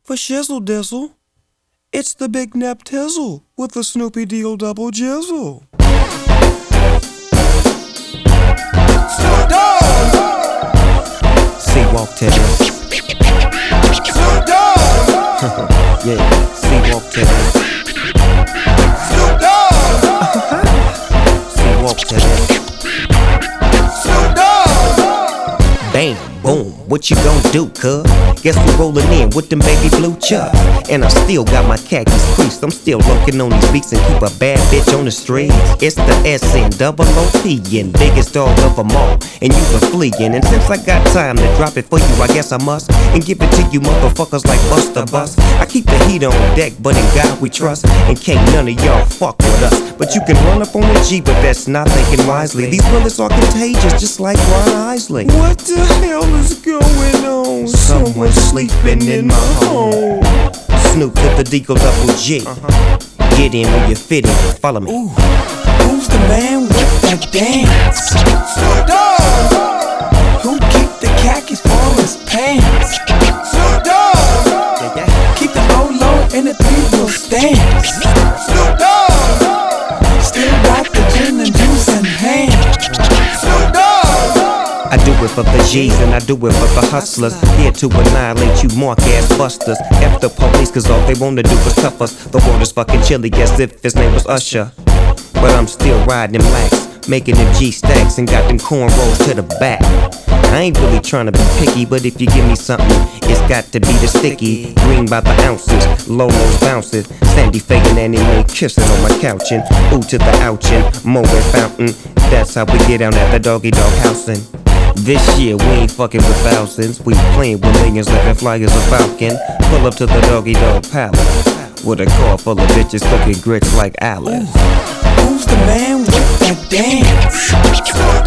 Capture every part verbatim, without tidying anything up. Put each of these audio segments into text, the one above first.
For shizzle dizzle, it's the Big Nap Tizzle with the Snoopy Deal Double Jizzle. Snoop Dogg! See, walk to this. Snoop Dogg! Yeah, see, walk to this. Snoop Dogg! See, walk to this. Snoop Dogg! Bam, boom, what you gon' do, cuz? Guess we rollin' in with them baby blue chucks. And I still got my khakis creased. I'm still lurking on these beats and keep a bad bitch on the streets. It's the S N double O P and biggest dog of them all. And you been fleeing. And since I got time to drop it for you, I guess I must. And give it to you motherfuckers like Buster Bus. I keep the heat on deck, but in God we trust. And can't none of y'all fuck with us. But you can run up on the G, but that's not thinking wisely. These bullets are contagious, just like Ron Isley. What the hell is going on? Someone sleeping in my home. Snoop with the Deagle Double G. Uh-huh. Get in where you fit in. Follow me. Ooh, who's the man with that dance? Snoop Dogg! Who keep the khakis for his pants? Snoop Dogg! Yeah, yeah. Keep the low low in the three-wheel stance. Snoop Dogg! Still got the gin and juice in hand. Snoop Dogg! I do it for the G's and I do it for the hustlers. Here to annihilate you mark ass busters. F the police cause all they wanna do is cuff us. The world is fucking chilly as if his name was Usher. But I'm still riding them lax, making them G stacks and got them cornrows to the back. I ain't really trying to be picky, but if you give me something, it's got to be the sticky. Green by the ounces, Lolo's bouncing, Sandy faking anime kissing on my couch and ooh to the ouchin', Moet fountain. That's how we get down at the doggy dog housing. This year we ain't fucking with thousands, we playing with millions like a fly as a falcon. Pull up to the doggy dog palace with a car full of bitches cooking grits like Alice. Who's the man with that dance? Snoop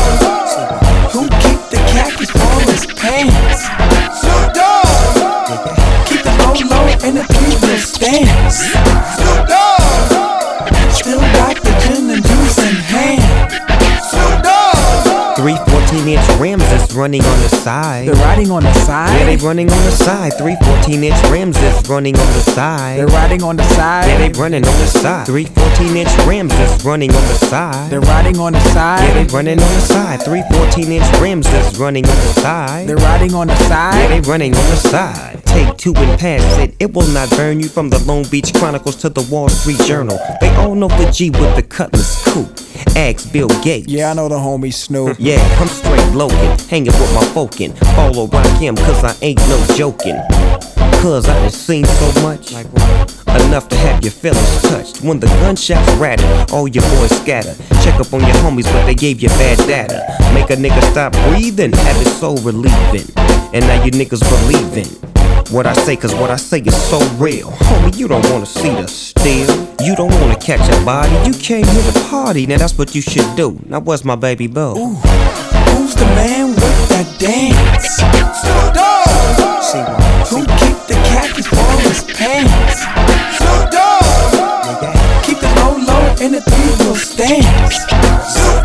Dogg! Who keep the khakis for his pants? Snoop Dogg! Keep the low low in the three-wheel stance. Snoop Dogg! Still got the gin and juice in hand. Snoop Dogg! Three fourteen inch rims is running on the side. They're riding on the side? Yeah, they running on the side. Three fourteen inch rims is running on the side. They're riding on the side? Yeah, they running on the side. Three fourteen inch rims is running on the side. They're riding on the side? Yeah, they running on the side. Three fourteen inch rims is running on the side. They're riding on the side? Yeah, they running on the side. Take two and pass it. It will not burn you from the Long Beach Chronicles to the Wall Street Journal. They all know the G with the Cutlass coupe. Ask Bill Gates. Yeah, I know the homie Snoop. Yeah, I'm straight loaded, hanging with my folkin'. Follow rock him, cause I ain't no joking. Cause I done seen so much, enough to have your feelings touched. When the gunshots rattle, all your boys scatter. Check up on your homies, but they gave you bad data. Make a nigga stop breathing, have it so relieving. And now you niggas believing what I say, cause what I say is so real. Homie, you don't wanna see the steal. You don't wanna catch a body. You came here to party, now that's what you should do. Now where's my baby boo? Ooh, who's the man with that dance? Snoop Dogg! See what? Who keep the khakis for his pants? Snoop Dogg! Keep the low low in the three-wheel stance. Snoop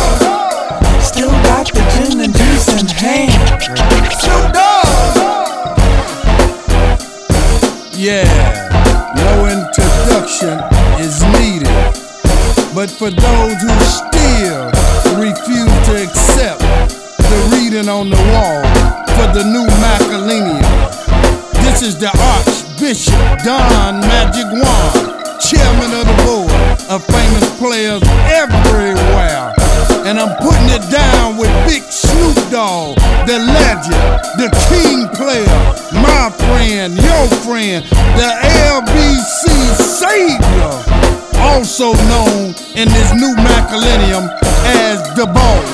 Dogg! Still got the gin and juice in hand. Snoop Dogg! Yeah, no introduction is needed. But for those who still refuse to accept the reading on the wall for the new Macalennium, this is the Archbishop Don Magic Wand, chairman of the board of famous players everywhere. And I'm putting it down with Big Snoop Dogg, the legend, the king player, my friend, your friend, the L B C savior, also known in this new Macalennium as the Boss.